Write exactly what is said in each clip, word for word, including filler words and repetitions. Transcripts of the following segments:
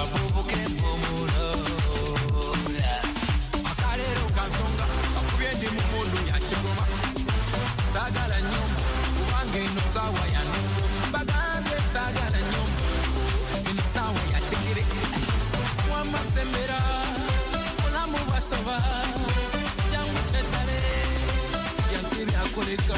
abavubuka empumulo akalero kansonga akubye ndi mu mundu yakigoma saagala nnyo kubanga eno saawa yano bagambye saagala nnyo eno saawa yakigere wamasembera mulamu bwasoba jangu tetale yansibya koleka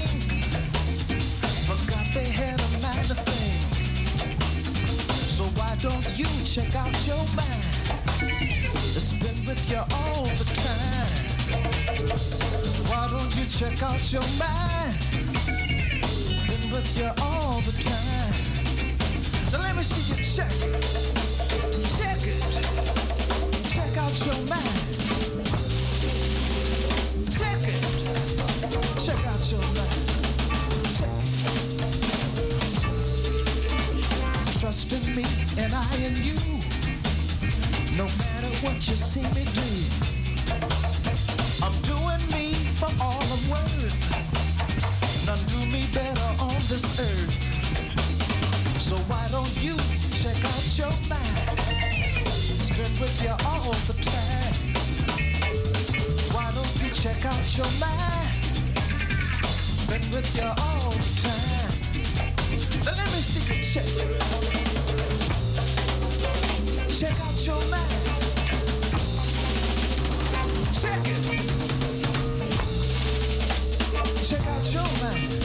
So why don't you check out your mind? It's been with you all the time. Why don't you check out your mind? Been with you all the time. Now let me see you check it. Check it. Check out your mind. Check it. Check out your mind. Check it. Trust in me and I in you. No matter what you see me do, I'm doing me for all I'm worth. None do me better on this earth. So why don't you check out your mind? It's been with you all the time. Why don't you check out your mind? Been with you all the time. Now let me see you check it. Check out your mind. Check it. Check out your mind.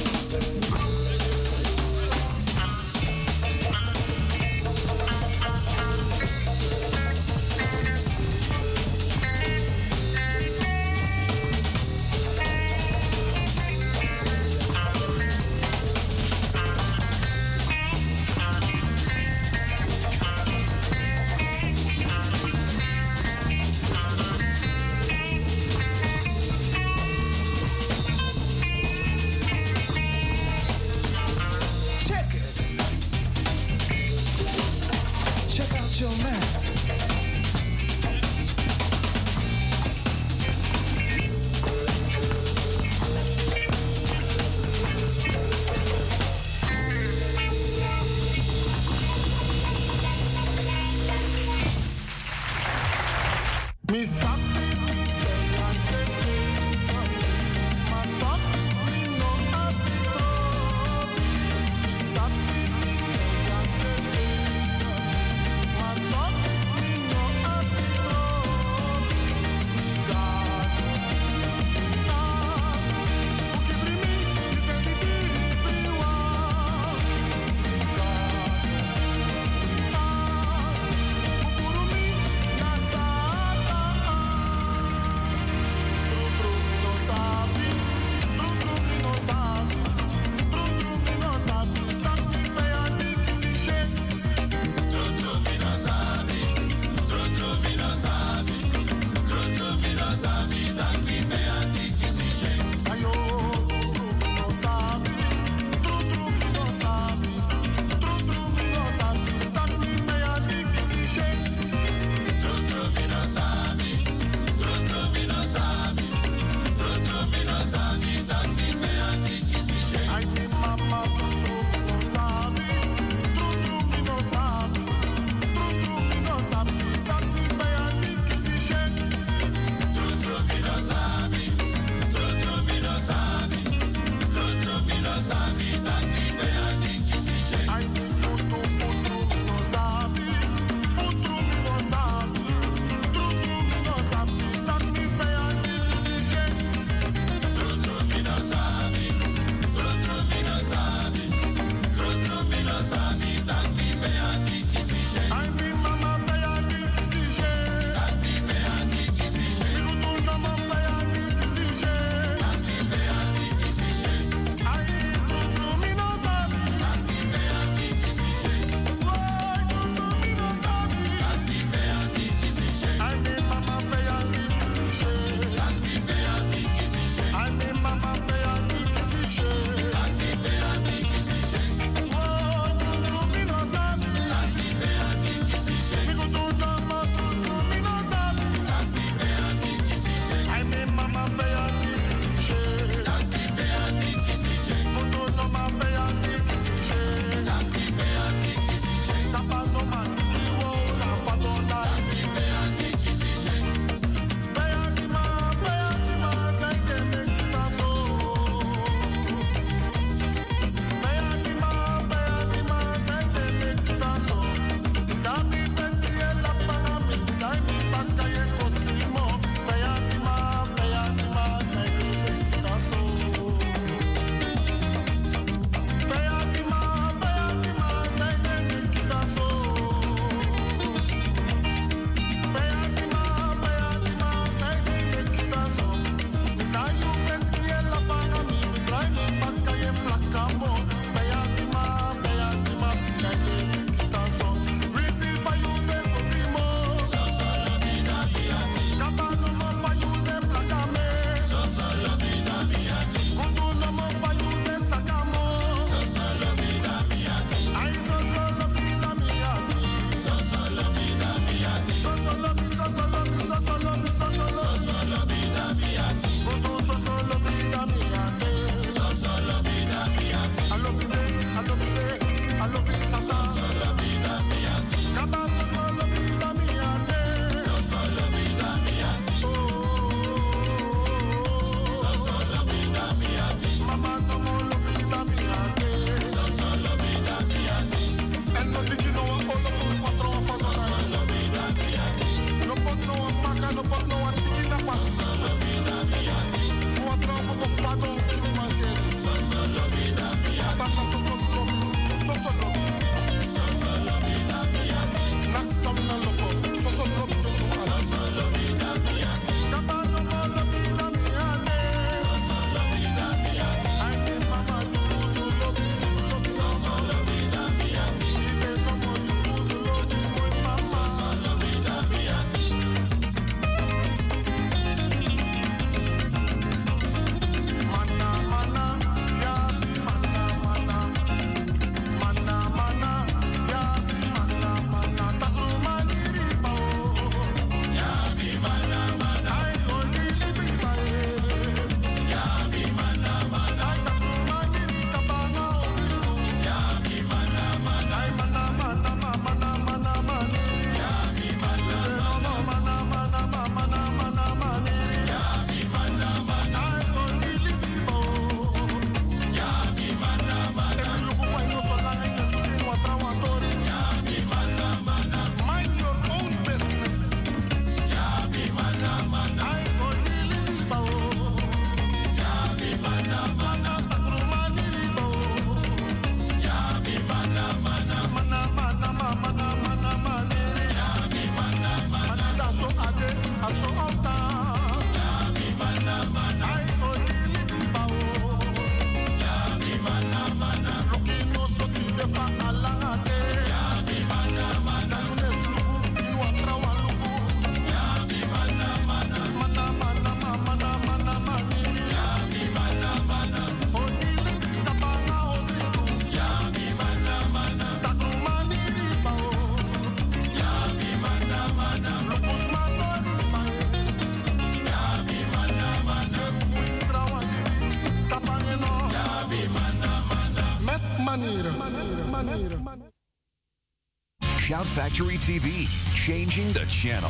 Shout Factory T V, changing the channel.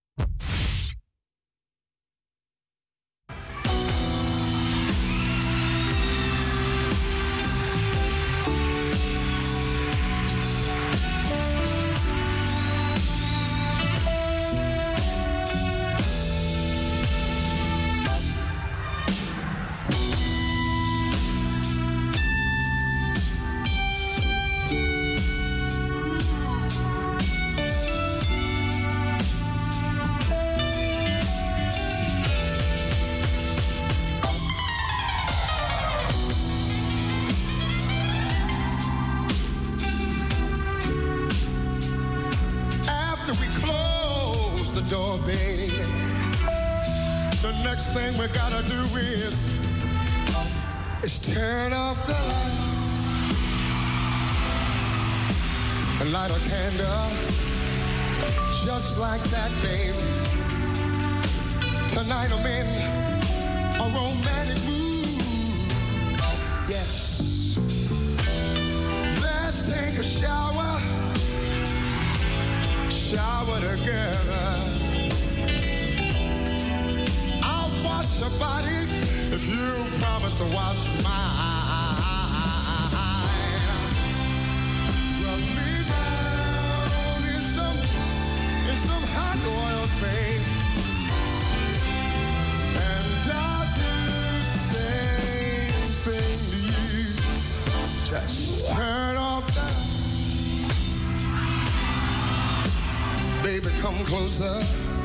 Thing we gotta do is, is turn off the lights and light a candle, just like that, baby. Tonight I'm in a romantic mood. Yes. Let's take a shower, shower together. Wash your body if you promise to wash mine. Rub me down in some, in some hot oils, babe. And I'll do the same thing to you. Just turn off that. Baby, come closer.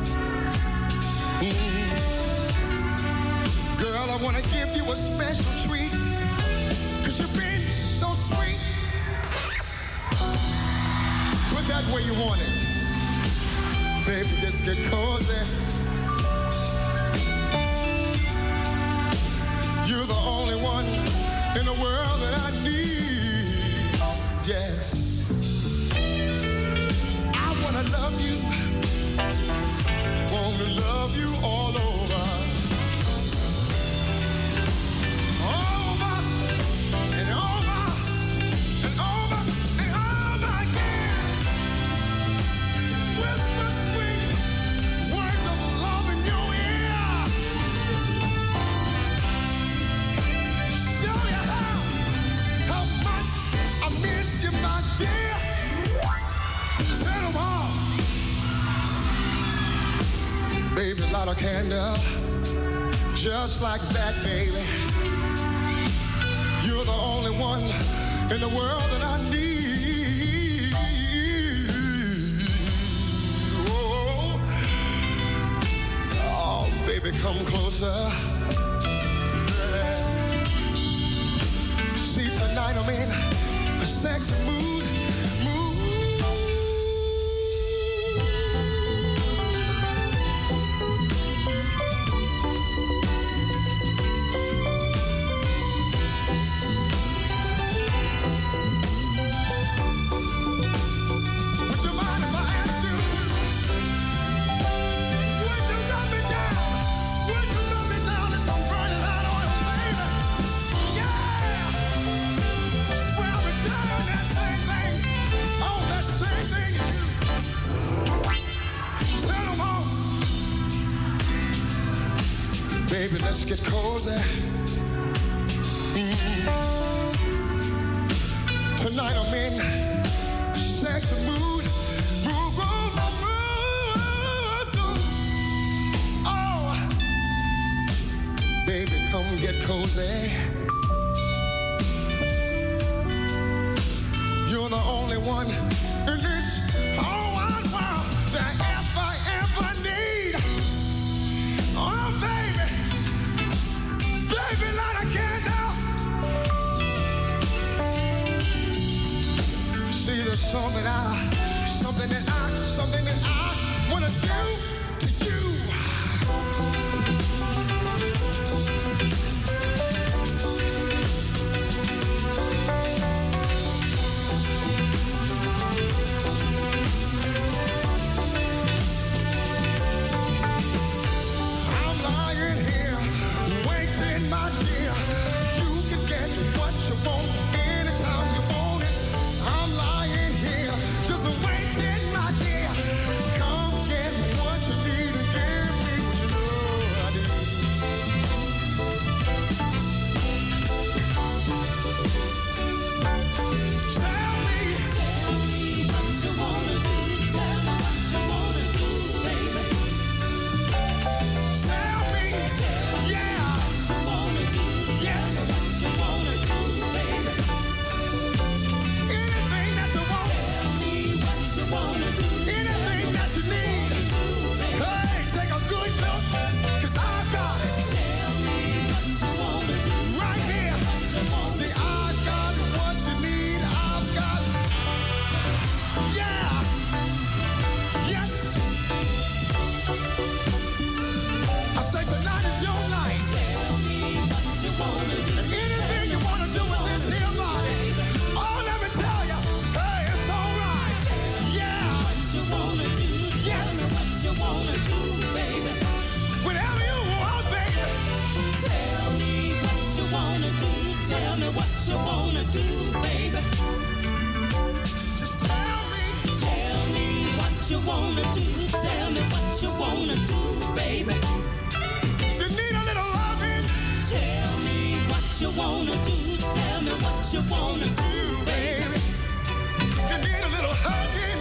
Mm. Girl, I want to give you a special treat, cause you've been so sweet. Put that where you want it. Baby, just get cozy. You're the only one in the world that I need. Yes. I want to love you. Want to love you all over. Baby, light a candle, just like that, baby. You're the only one in the world that I need. Oh, oh baby, come closer. Yeah. See, tonight I'm in a sexy mood. Baby, let's get cozy. Mm-hmm. Tonight I'm in a sexy mood. Move on, move on. Oh, baby, come get cozy. You're the only one in this whole wide world that I ever, ever need. Oh, baby. Baby, light a candle. See, there's something I, something that I, something that I wanna do to you. I'm lying here, waiting, my dear. You can get what you want anytime you want it. I'm wanna do, baby. Whatever you want, baby. Tell me what you wanna do. Tell me what you wanna do, baby. Just tell me. Tell me what you wanna do. Tell me what you wanna do, baby. If you need a little loving, tell me what you wanna do. Tell me what you wanna do, baby. If you need a little hugging.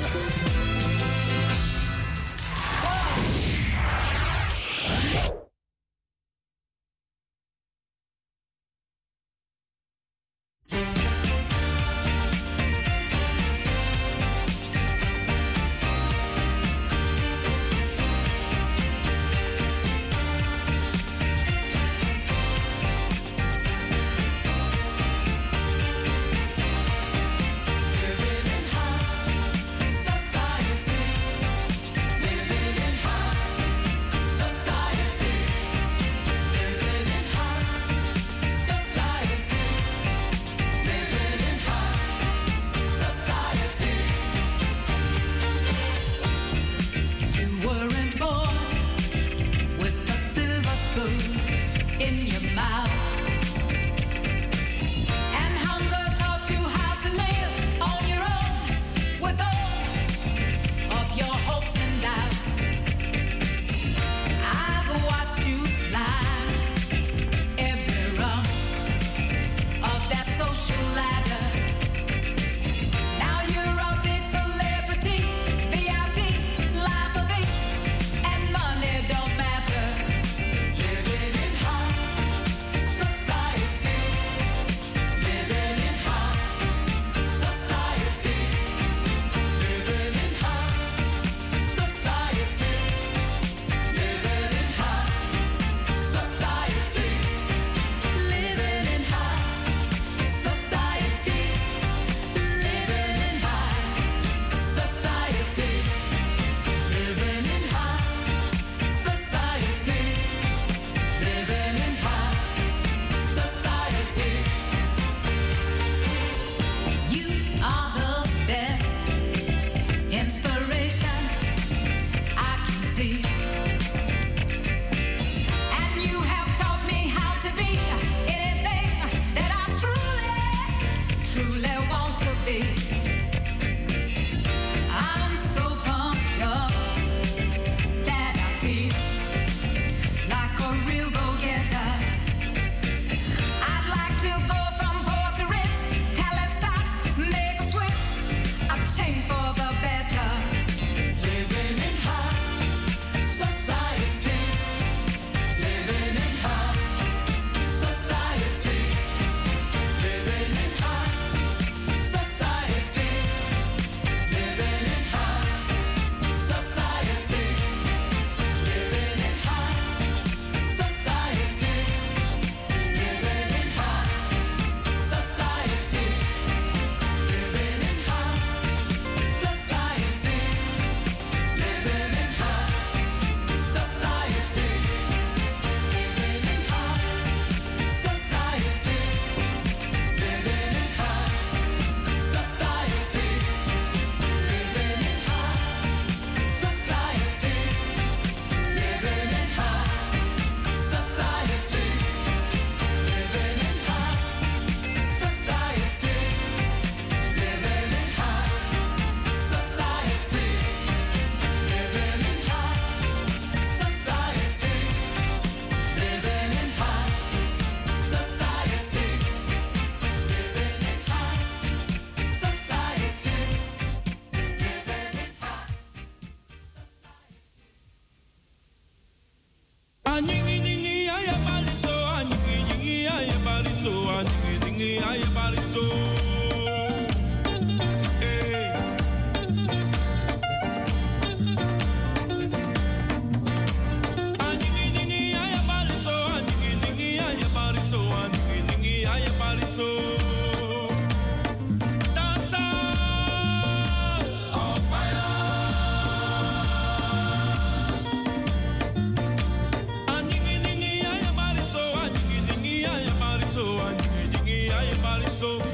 So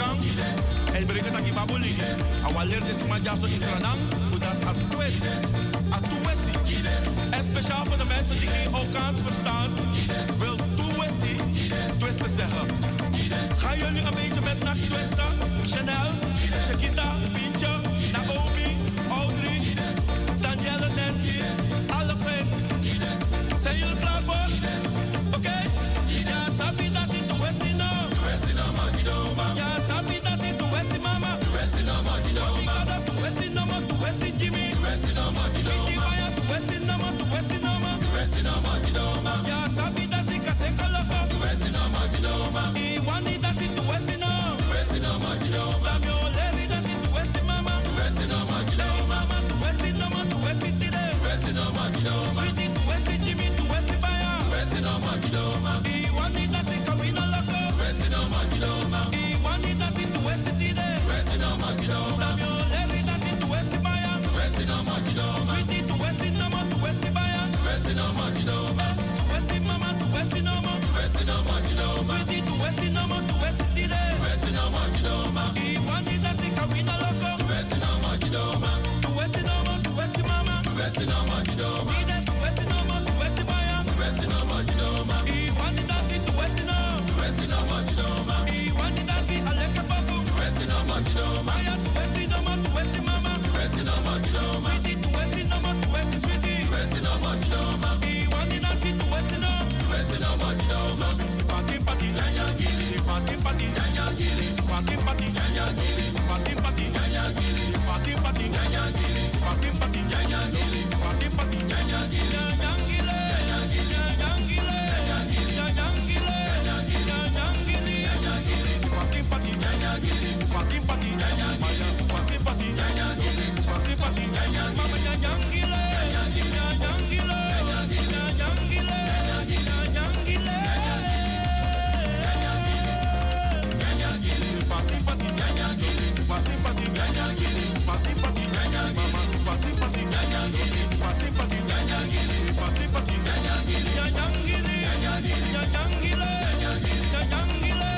Hokan. El breke taki babuli. Awaler de Simajaso Israël. Udas Atuesi. Atuesi. En speciaal voor de mensen die geen Hokaans verstaan. Wil Tuesi. Twisten zeggen. Gaan jullie een beetje met Nax twisten? Chanel, Shakita, Pietje, Naomi, Audrey, Danielle, Nancy, alle fans. Zijn jullie klaar voor? Oké? Okay? Ja, sabi dat is de Westie nou. Ja, sabi dat is de Westie mama. Mikada, de Westie nama, de Westie Jimmy. Wiki Waya, de Westie nama, de Westie nama. Ja, sabi dat is kaseka loko. I wani dat is de Westie nou. Lamio levi dat is de Westie mama. Levi mama, de Westie nama, de Westie tide. Sweetie, de Westie Jimmy, de Westie Baya. I wani dat is kawina loko. I wani dat is de Westie tide. Lamio levi dat is de Westie Baya. Sweetie, de Westie nama, de Westie Baya. Westie mama, de Westie nama. Sweetie, de Westie nama, de Westie tide. I wani dat is kawina loko. De Westie nama, de Westie mama. Tide, de Westie nama, de Westie Baya. I wani dat is de Westie nama. I wani dat is aleka babu. Maya, de Westie nama, de Westie mama. Sweetie, de Westie nama, de Westie sweetie. I wani dat is de Westie nama. Party party, party party, party party, party party, party party, party party, party party, nyangile, nyangile, nyangile, nyangile, party party, party party, Maya, party party, party party, mama nyangile, nyangile, nyangile, nyangile. Party party, party party, party party, mama, party party, party party, party party, nyangile, nyangile, nyangile,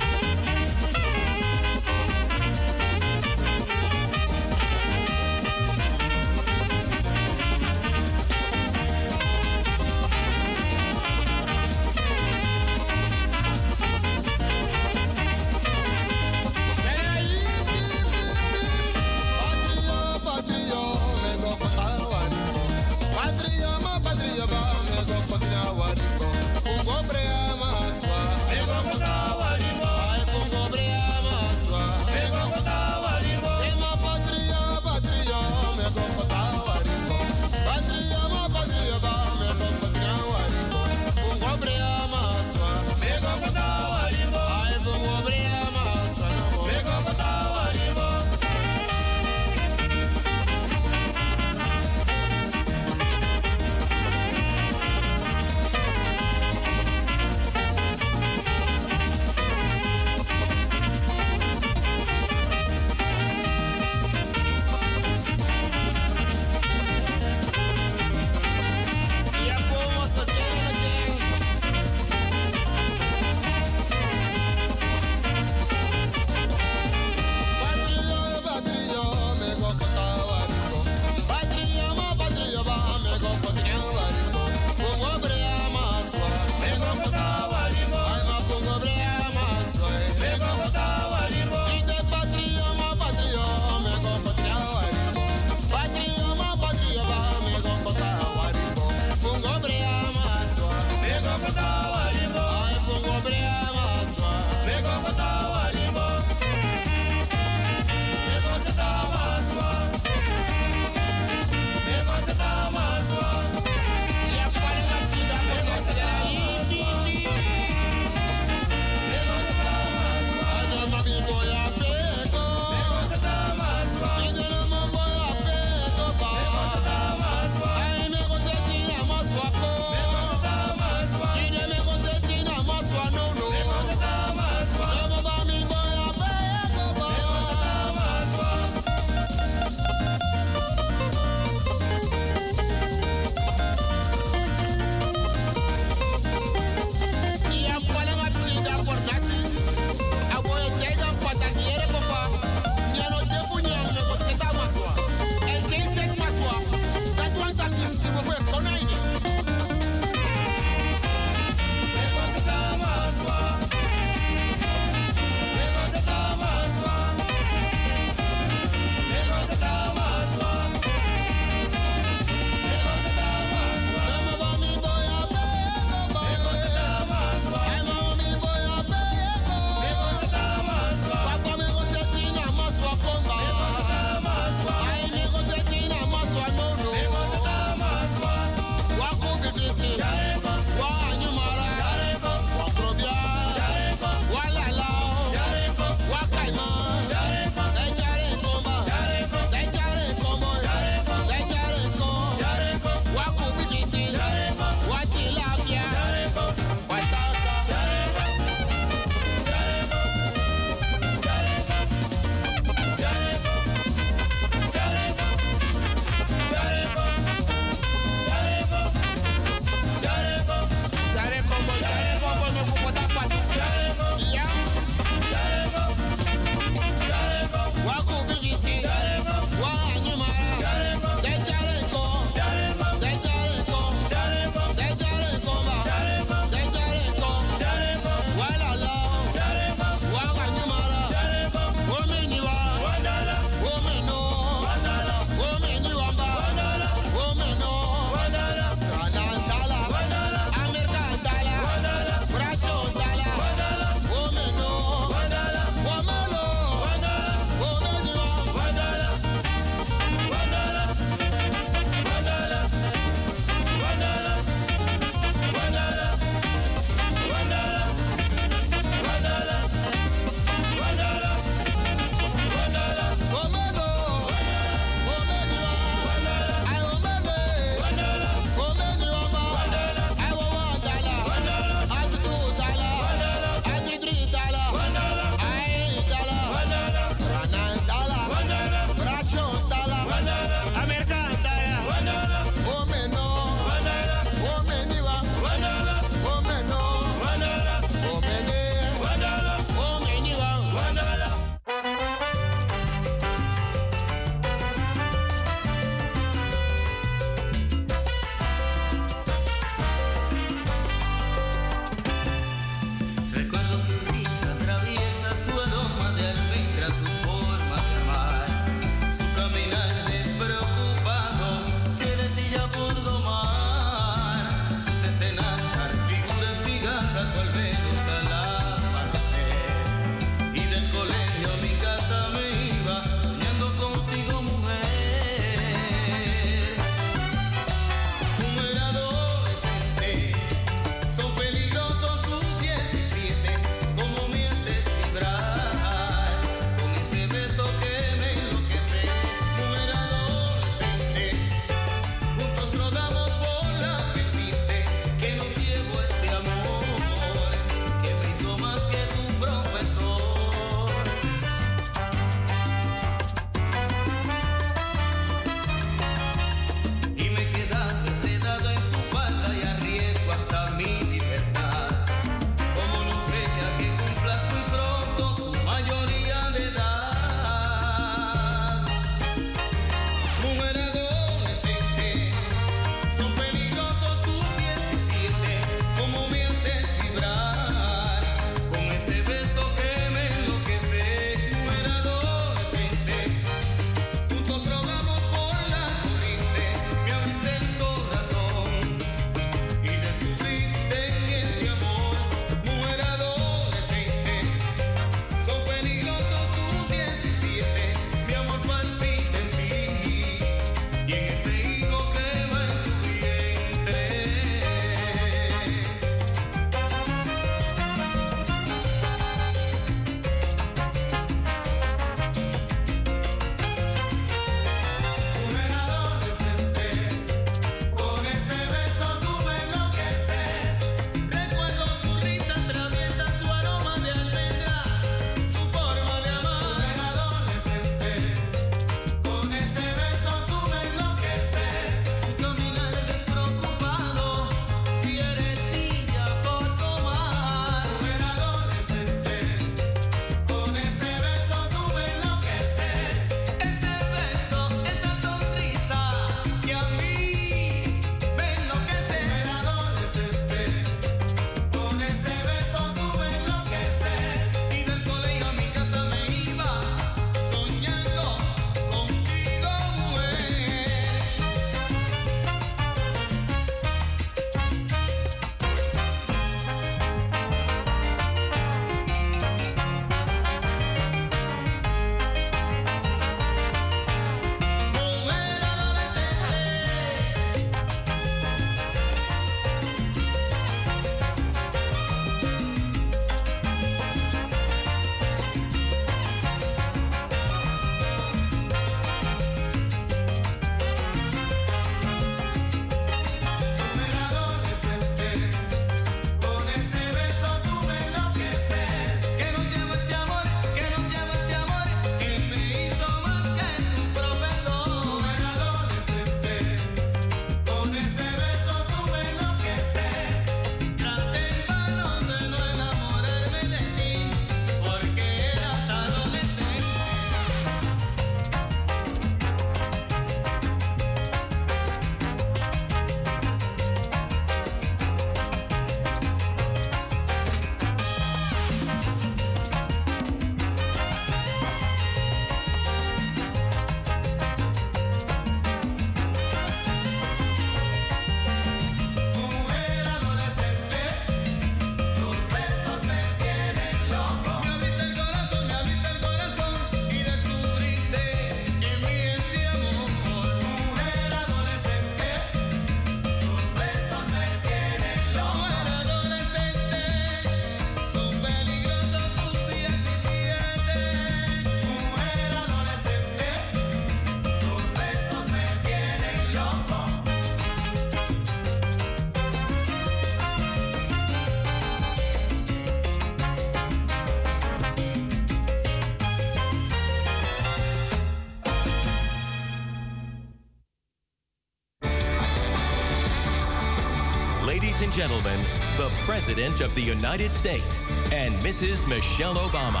gentlemen, the President of the United States and Missus Michelle Obama.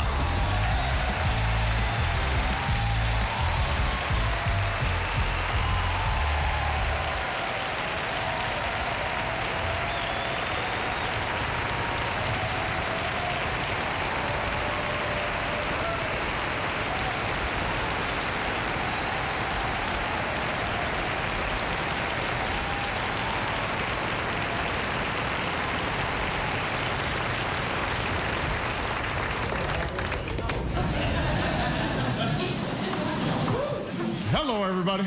Hello, everybody.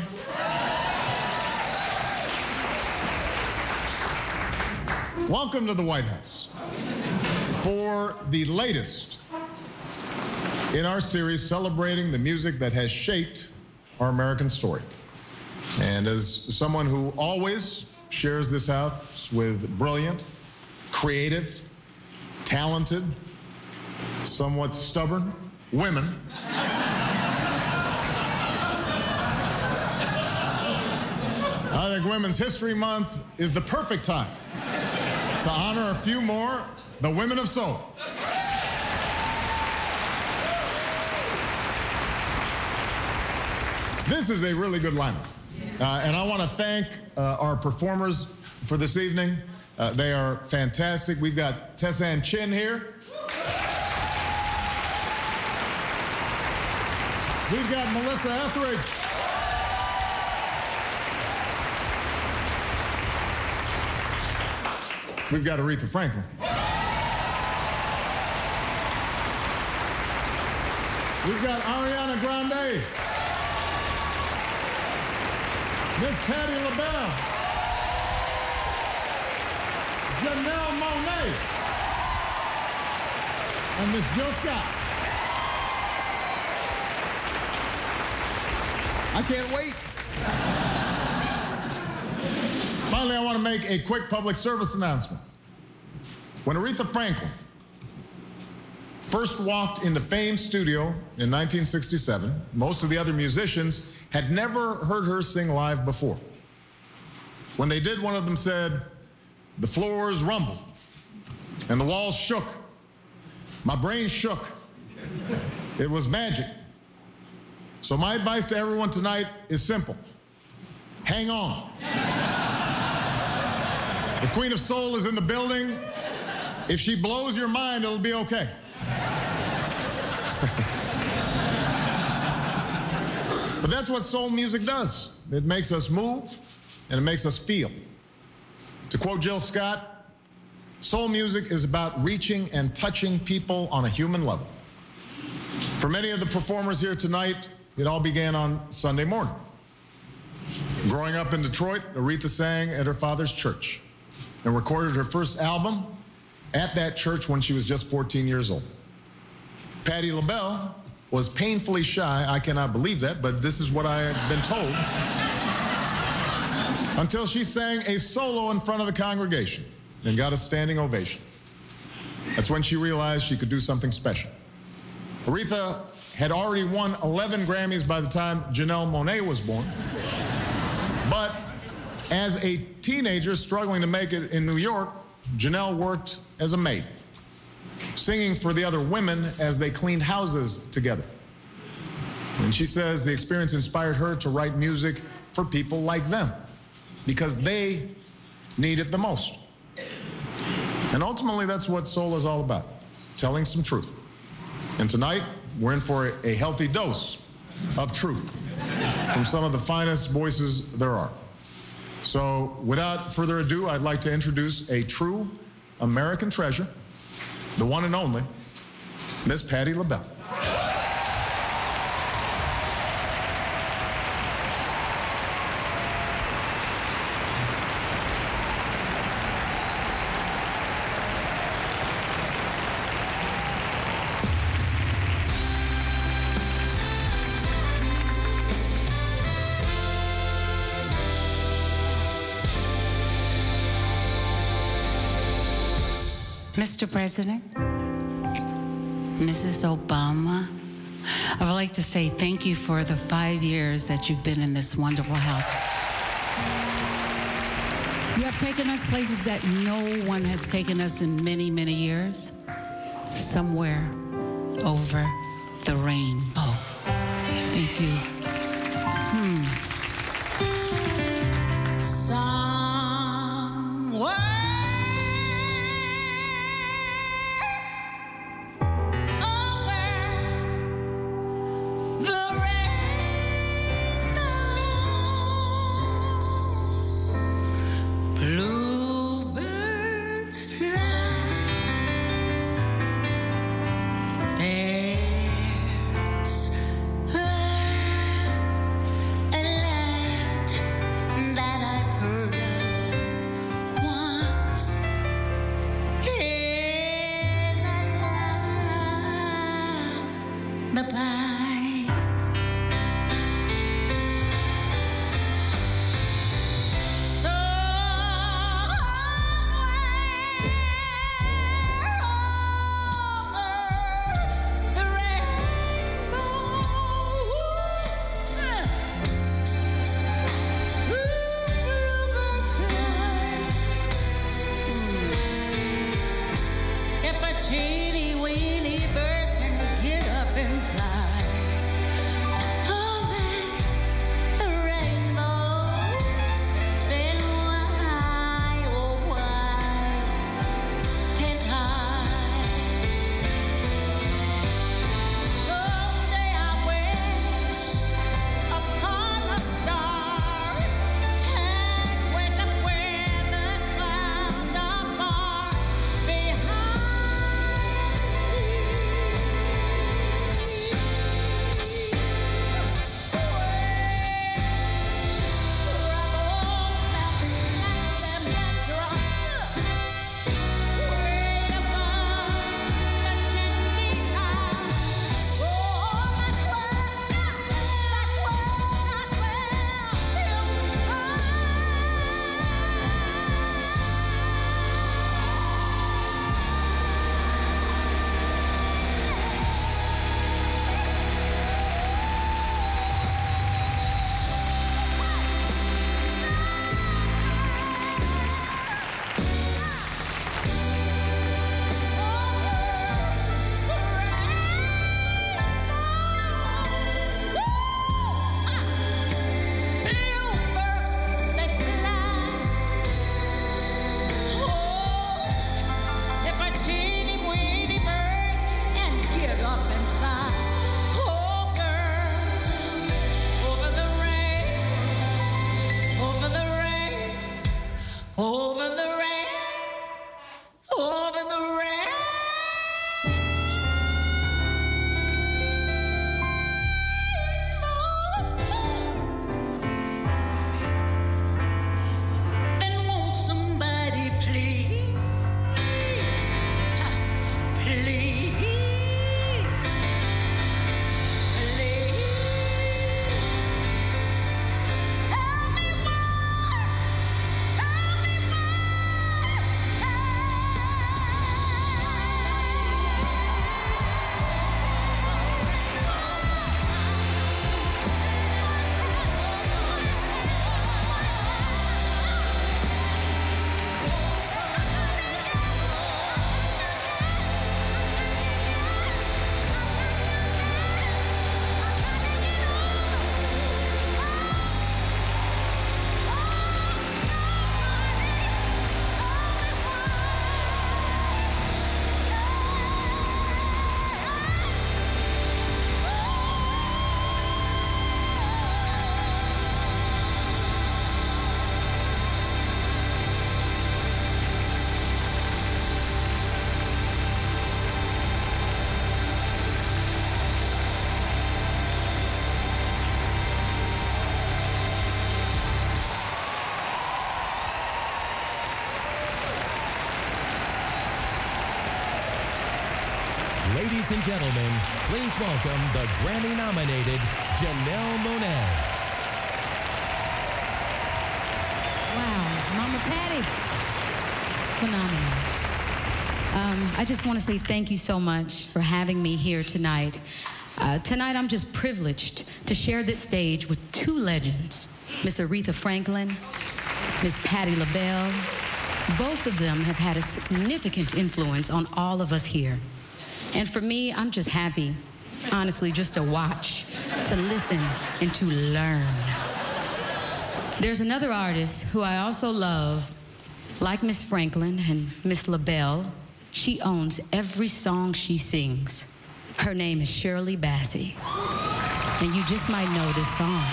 Welcome to the White House for the latest in our series celebrating the music that has shaped our American story. And as someone who always shares this house with brilliant, creative, talented, somewhat stubborn women, I think Women's History Month is the perfect time to honor a few more, the women of soul. This is a really good lineup. Uh, and I want to thank uh, our performers for this evening. Uh, they are fantastic. We've got Tessanne Chin here. We've got Melissa Etheridge. We've got Aretha Franklin. We've got Ariana Grande. Miss Patti LaBelle. Janelle Monáe. And Miss Jill Scott. I can't wait. Finally, I want to make a quick public service announcement. When Aretha Franklin first walked into Fame Studio in nineteen sixty-seven, most of the other musicians had never heard her sing live before. When they did, one of them said, "The floors rumbled and the walls shook. My brain shook. It was magic." So my advice to everyone tonight is simple. Hang on. The Queen of Soul is in the building. If she blows your mind, it'll be okay. But that's what soul music does. It makes us move, and it makes us feel. To quote Jill Scott, soul music is about reaching and touching people on a human level. For many of the performers here tonight, it all began on Sunday morning. Growing up in Detroit, Aretha sang at her father's church and recorded her first album at that church when she was just fourteen years old. Patti LaBelle was painfully shy, I cannot believe that, but this is what I have been told, until she sang a solo in front of the congregation and got a standing ovation. That's when she realized she could do something special. Aretha had already won eleven Grammys by the time Janelle Monáe was born, but as a teenager struggling to make it in New York, Janelle worked as a maid, singing for the other women as they cleaned houses together. And she says the experience inspired her to write music for people like them because they need it the most. And ultimately, that's what soul is all about, telling some truth. And tonight, we're in for a healthy dose of truth from some of the finest voices there are. So without further ado, I'd like to introduce a true American treasure, the one and only, Miss Patti LaBelle. Mister President, Missus Obama, I would like to say thank you for the five years that you've been in this wonderful house. You have taken us places that no one has taken us in many, many years. Somewhere over the rainbow. Thank you. Hmm. Somewhere over the rainbow, bluebirds fly. There's a, a land that I've heard of once in a lullaby. If a teeny weeny bird can get up and fly over the rainbow, then why, oh why can't I? Someday I'll wish upon a star and wake up where the clouds are far behind bluebirds, they fly. Oh, if a teeny weeny bird can get up and fly over, over the rain, over the rain, over the rain, over the rain. Then won't somebody please, please, please tell me why, tell me Ladies and gentlemen, please welcome the Grammy-nominated Janelle Monáe. Wow, Mama Patty. Phenomenal. Um, I just want to say thank you so much for having me here tonight. Uh, tonight, I'm just privileged to share this stage with two legends, Miss Aretha Franklin Miss Patti LaBelle. Both of them have had a significant influence on all of us here. And for me, I'm just happy, honestly, just to watch, to listen, and to learn. There's another artist who I also love, like Miss Franklin and Miss LaBelle. She owns every song she sings. Her name is Shirley Bassey. And you just might know this song.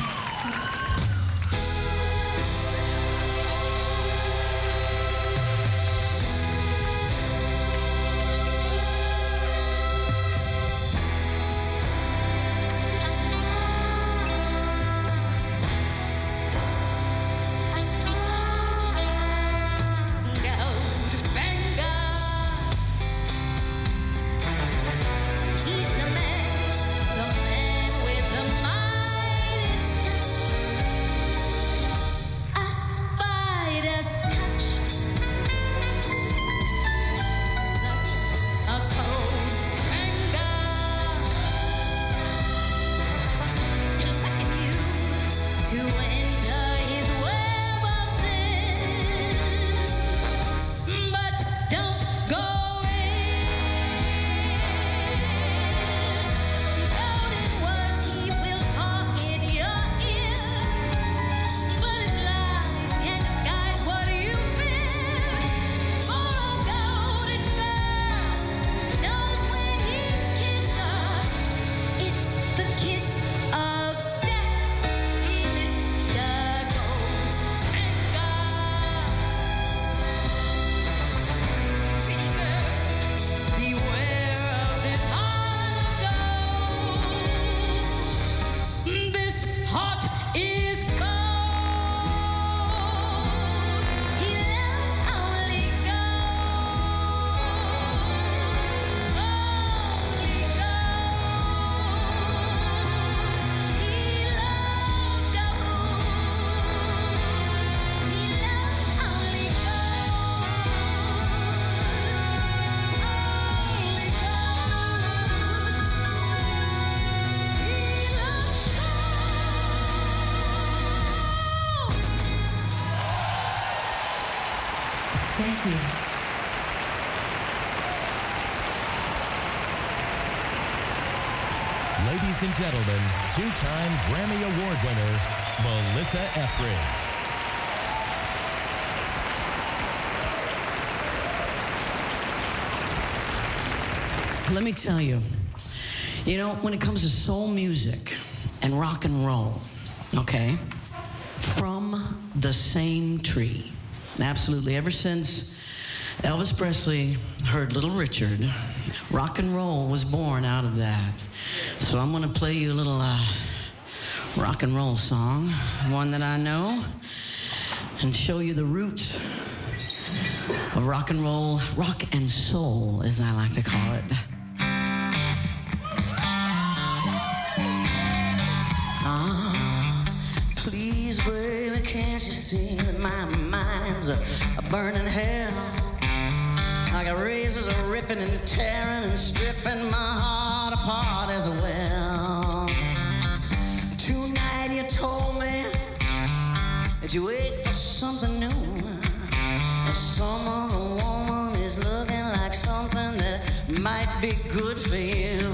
Thank you. Ladies and gentlemen, two-time Grammy Award winner, Melissa Etheridge. Let me tell you, you know, when it comes to soul music and rock and roll, okay, from the same tree, absolutely. Ever since Elvis Presley heard Little Richard, rock and roll was born out of that. So I'm going to play you a little uh, rock and roll song, one that I know, and show you the roots of rock and roll, rock and soul, as I like to call it. Ah, please, baby, can't you see that my mind's a, a burning hell? I got razors are ripping and tearing and stripping my heart apart as well. Tonight you told me that you wait for something new, and some other woman is looking like something that might be good for you.